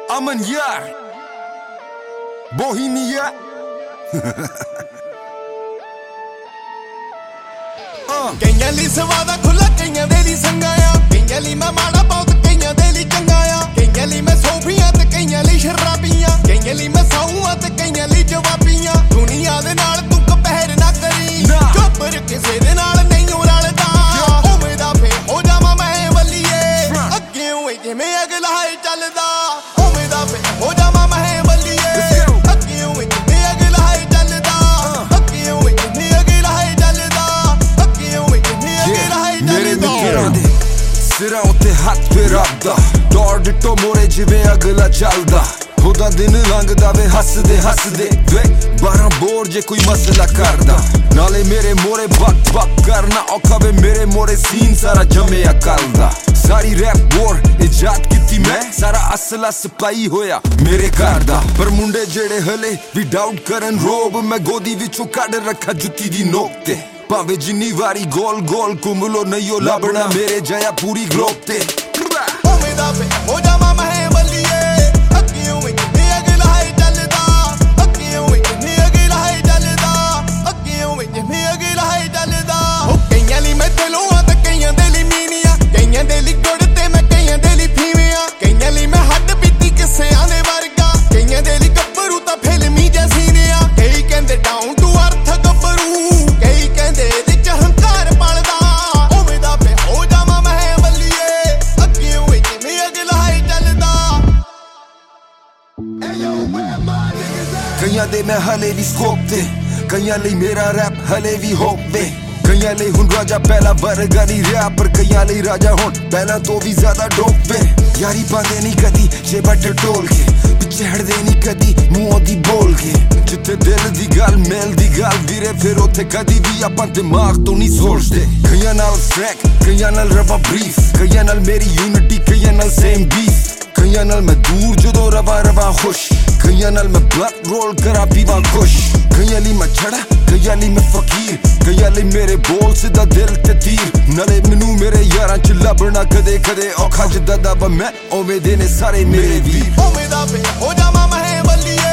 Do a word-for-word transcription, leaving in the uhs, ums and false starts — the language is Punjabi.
Aman Yar Bohemia ਕਈਆਂ ਲਈ ਸਵਾਦਾ ਖੁੱਲਾ ਕਈਆਂ ਦੇ ਲਈ ਸੰਗਾ ਆ ਕਈਆਂ ਲਈ ਮੈਂ ਮਾੜਾ ਬਹੁਤ ਕਈਆਂ ਦੇ ਲਈ ਚੰਗਾ ਆ ਕਈਆਂ ਲਈ ਮੈਂ ਸੋਫੀਆਂ ਤੇ ਕਈਆਂ ਲਈ ਸ਼ਰਾਬੀਆਂ ਕਈਆਂ ਲਈ ਮੈਂ ਸਾਊਆਂ ਤੇ ਕਈਆਂ ਲਈ ਜਵਾਬੀਆਂ ਦੁਨੀਆ ਦੇ ਨਾਲ ਤੂੰ ਕੰਪੇਅਰ ਨਾ ਕਰੀ ਚੁੱਪਰ ਕਿਸੇ ਦੇ ਨਾਲ ਨਹੀਂ ਰਲਦਾ ਉਵੇਂ ਦਾ ਫੇ ਹੋ ਜਾਵਾਂ ਮੈਂ ਵੱਲੀਏ ਅੱਗੇ ਹੋਏ ਜਿਵੇਂ ਅਗਲਾ ਹੈ ਚੱਲਦਾ ਉਵੇਂ ਦਾ ਫੇ ਹੋ ਜਾਵਾਂ ਮੈਂ ਵੱਲੀਏ ਅੱਗੇ ਹੋਏ ਜਿਵੇਂ ਅਗਲਾ ਹੈ ਚੱਲਦਾ ਅੱਗੇ ਹੋਏ ਜਿਵੇਂ ਅਗਲਾ ਹੈ ਚੱਲਦਾ ਅੱਗੇ ਹੋਏ ਜਿਵੇਂ ਅਗਲਾ ਹੈ ਚੱਲਦਾ ਸਿਰਾਂ ਉੱਤੇ ਹੱਥ ਫੇਰਦਾ ਦੌੜ ਡਿੱਟੋ ਮੋਰੇ ਜਿਵੇਂ ਅਗਲਾ ਚੱਲਦਾ ਉਹਦਾ ਦਿਨ ਲੰਘਦਾ ਵੇ ਹੱਸਦੇ ਹੱਸਦੇ ਵੇ ਬਾਰਾਂ ਬੋਰ ਜੇ ਕੋਈ ਮਸਲਾ ਕਰਦਾ ਨਾਲੇ ਮੇਰੇ ਮੋਰੇ ਬੱਕ ਬੱਕ ਕਰਨਾ ਔਖਾ ਵੇ ਮੇਰੇ ਮੋਰੇ ਸੀਨ ਸਾਰਾ ਜੰਮਿਆ ਕੱਲਦਾ ਸਾਰੀ ਰੈਪ ਵੋਰ ਇਜਾਦ ਕੀਤੀ ਮੈਂ ਸਾਰਾ ਅਸਲਾ ਸਪਲਾਈ ਹੋਇਆ ਮੇਰੇ ਘਰ ਦਾ ਪਰ ਮੁੰਡੇ ਜਿਹੜੇ ਹਲੇ ਵੀ ਡਾਊਟ ਕਰਨ ਰੋਬ ਮੈਂ ਗੋਦੀ ਵਿੱਚੋਂ ਕੱਢ ਰੱਖਾ ਜੁੱਤੀ ਦੀ ਨੋਕ ਤੇ ਭਾਵੇਂ ਜਿੰਨੀ ਵਾਰੀ ਗੋਲ ਗੋਲ ਘੁੰਮਲੋ ਨਹੀਂ ਉਹ ਲੱਭਣਾ ਮੇਰੇ ਜਿਹਾ ਪੂਰੀ ਗਲੋਬ ਤੇ ਉਵੇਂ ਦਾ ਫੇ ਹੋ ਜਾਵਾਂ ਮੈਂ ਵੱਲੀਏ ਅੱਗੇ ਹੋਏ ਜਿਵੇਂ ਅਗਲਾ ਹੈ ਚੱਲਦਾ ਅੱਗੇ ਹੋਏ ਜਿਵੇਂ ਅਗਲਾ ਹੈ ਚੱਲਦਾ ਅੱਗੇ ਹੋਏ ਜਿਵੇਂ ਅਗਲਾ ਹੈ ਚੱਲਦਾ ਉਹ ਕਈਆਂ ਲਈ ਮੈਂ ਦਿਲੋਂ ਆ ਤੇ ਕਈਆਂ ਦੇ ਲਈ ਮੀਨੀਆਂ ਕਈਆਂ ਦੇ ਲਈ ਗੁੜ ਤੇ ਮੈਂ ਕਈਆਂ ਦੇ ਲਈ ਫੀਵੀਆਂ ਕਈਆਂ ਲਈ ਮੈਂ ਹੱਡ ਬੀਤੀ ਕਿਸਿਆਂ ਦੇ ਵਰਗਾ ਕਈਆਂ ਦੇ ਲਈ ਗੱਭਰੂ ਤਾਂ ਫਿਲਮੀ ਜੈਸੀ ਨੇ ਆ ਕਈ ਕਹਿੰਦੇ ਡਾਊਨ ਟੂ ਅਰਥ ਗੱਭਰੂ ਕਈ ਕਹਿੰਦੇ ਵਿੱਚ ਹੰਕਾਰ ਪਲਦਾ ਉਵੇਂ ਦਾ ਫੇ ਹੋ ਜਾਵਾਂ ਮੈਂ ਵੱਲੀਏ ਅੱਗੇ ਹੋਏ ਜਿਵੇਂ ਅਗਲਾ ਹੈ ਚੱਲਦਾ ਕਈਆਂ ਦੇ ਮੈਂ ਹਲੇ ਵੀ ਸਕੋਪ ਤੇ ਕਈਆਂ ਲਈ ਮੇਰਾ ਰੈਪ ਹਲੇ ਵੀ ਹੋਪ ਵੇ ਕਈਆਂ ਲਈ ਹੁਣ ਰਾਜਾ ਪਹਿਲਾ ਵਰਗਾ ਨਹੀਂ ਰਿਹਾ ਪਰ ਕਈਆਂ ਲਈ ਰਾਜਾ ਹੁਣ ਪਹਿਲਾਂ ਤੋਂ ਵੀ ਜ਼ਿਆਦਾ ਡੋਪ ਵੇ ਯਾਰੀ ਪਾਉਂਦੇ ਨਹੀਂ ਕਦੀ ਜੇ ਬੱਟ ਟੋਲ ਕੇ ਪਿੱਛੇ ਹਟਦੇ ਨਹੀਂ ਕਦੀ ਮੂੰਹੋਂ ਦੀ ਬੋਲ ਕੇ ਜਿੱਥੇ ਦਿਲ ਦੀ ਗੱਲ ਮੇਲ ਦੀ ਗੱਲ ਵੀਰੇ ਫਿਰ ਉੱਥੇ ਕਦੀ ਵੀ ਆਪਾਂ ਦਿਮਾਗ ਤੋਂ ਨਹੀਂ ਸੋਚਦੇ ਕਈਆਂ ਨਾਲ ਫਰੈਂਕ ਕਈਆਂ ਨਾਲ ਰਵਾ ਬਰੀਫ ਕਈਆਂ ਨਾਲ ਮੇਰੀ ਯੂਨਿਟੀ ਕਈਆਂ ਨਾਲ ਸੇਮ ਬੀਫ ਕਈਆਂ ਨਾਲ ਮੈਂ ਦੂਰ ਜਦੋਂ ਰਵਾ ਰਵਾ ਖੁਸ਼ ਕਈਆਂ ਨਾਲ ਮੈਂ ਬਲੱਕ ਰੋਲ ਕਰਾਂ ਪੀਵਾਂ ਖੁਸ਼ ਕਈਆਂ ਲਈ ਮੈਂ ਛੜਾ ਕਈਆਂ ਲਈ ਮੈਂ ਫਕੀਰ ਕਈਆਂ ਲਈ ਮੇਰੇ ਬੋਲ ਸਿੱਧਾ ਦਿਲ ਤੇ ਤੀਰ ਨਾਲੇ ਮੈਨੂੰ ਮੇਰੇ ਯਾਰਾਂ ਚ ਲੱਭਣਾ ਕਦੇ ਕਦੇ ਔਖਾ ਜਿੱਦਾਂ ਦਾ ਵਾ ਮੈਂ ਉਵੇਂ ਦੇ ਨੇ ਸਾਰੇ ਮੇਰੇ ਵੀਰ ਉਵੇਂ ਦਾ ਫੇ ਹੋ ਜਾਵਾਂ ਮੈਂ ਵੱਲੀਏ